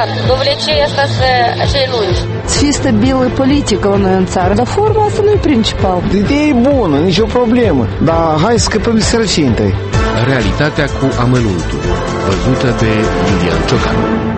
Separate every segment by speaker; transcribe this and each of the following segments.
Speaker 1: complicat. Dovlecei asta cei lungi.
Speaker 2: Să fie stabilă politică la noi în țară, dar forma asta nu e principal.
Speaker 3: Ideea e bună, nicio problemă, dar hai să scăpăm de sărăcie întâi.
Speaker 4: Realitatea cu amănuntul, văzută de Iulian Ciocan.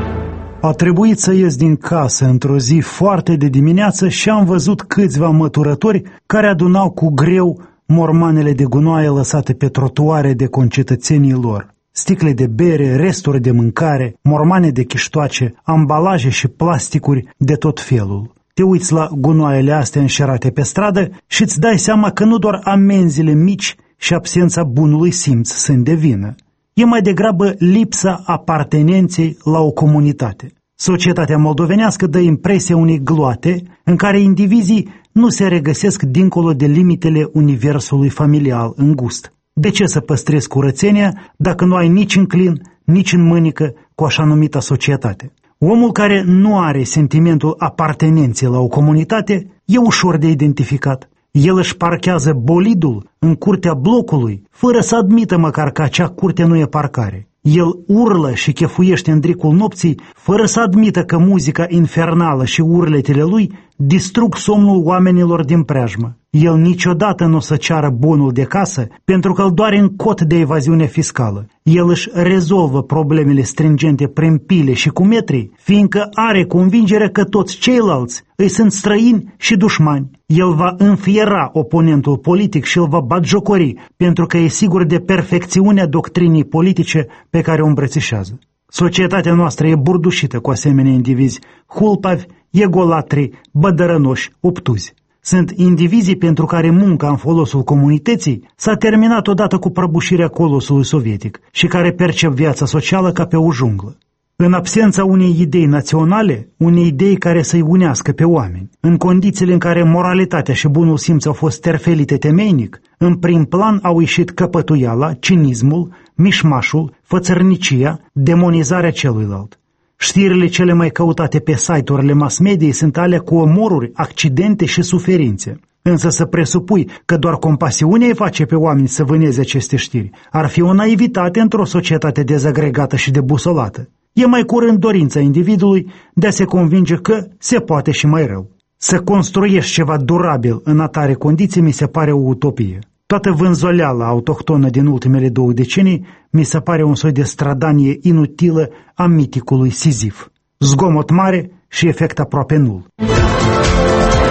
Speaker 5: A trebuit să ies din casă într-o zi foarte de dimineață și am văzut câțiva măturători care adunau cu greu mormanele de gunoaie lăsate pe trotuare de concetățenii lor. Sticle de bere, resturi de mâncare, mormane de chiștoace, ambalaje și plasticuri de tot felul. Te uiți la gunoaiele astea înșerate pe stradă și îți dai seama că nu doar amenziile mici și absența bunului simț sunt de vină. E mai degrabă lipsa apartenenței la o comunitate. Societatea moldovenească dă impresia unei gloate în care indivizii nu se regăsesc dincolo de limitele universului familial îngust. De ce să păstrezi curățenia dacă nu ai nici în clin, nici în mânică cu așa numita societate? Omul care nu are sentimentul apartenenței la o comunitate e ușor de identificat. El își parchează bolidul în curtea blocului, fără să admită măcar că acea curte nu e parcare. El urlă și chefuiește în dricul nopții, fără să admită că muzica infernală și urletele lui distrug somnul oamenilor din preajmă. El niciodată nu o să ceară bonul de casă pentru că îl doare în cot de evaziune fiscală. El își rezolvă problemele stringente prin pile și cu metri, fiindcă are convingerea că toți ceilalți îi sunt străini și dușmani. El va înfiera oponentul politic și îl va batjocori pentru că e sigur de perfecțiunea doctrinii politice pe care o îmbrățișează. Societatea noastră e burdușită cu asemenea indivizi, hulpavi, egolatri, bădărănoși, obtuzi. Sunt indivizii pentru care munca în folosul comunității s-a terminat odată cu prăbușirea colosului sovietic și care percep viața socială ca pe o junglă. În absența unei idei naționale, unei idei care să-i unească pe oameni, în condițiile în care moralitatea și bunul simț au fost terfelite temeinic, în prim plan au ieșit căpătuiala, cinismul, mișmașul, fățărnicia, demonizarea celuilalt. Știrile cele mai căutate pe site-urile mass mediei sunt alea cu omoruri, accidente și suferințe. Însă să presupui că doar compasiunea îi face pe oameni să vâneze aceste știri ar fi o naivitate într-o societate dezagregată și debusolată. E mai curând dorința individului de a se convinge că se poate și mai rău. Să construiești ceva durabil în atare condiții mi se pare o utopie. Toată vânzoleala autohtonă din ultimele 2 decenii mi se pare un soi de stradanie inutilă a miticului Sizif. Zgomot mare și efect aproape nul.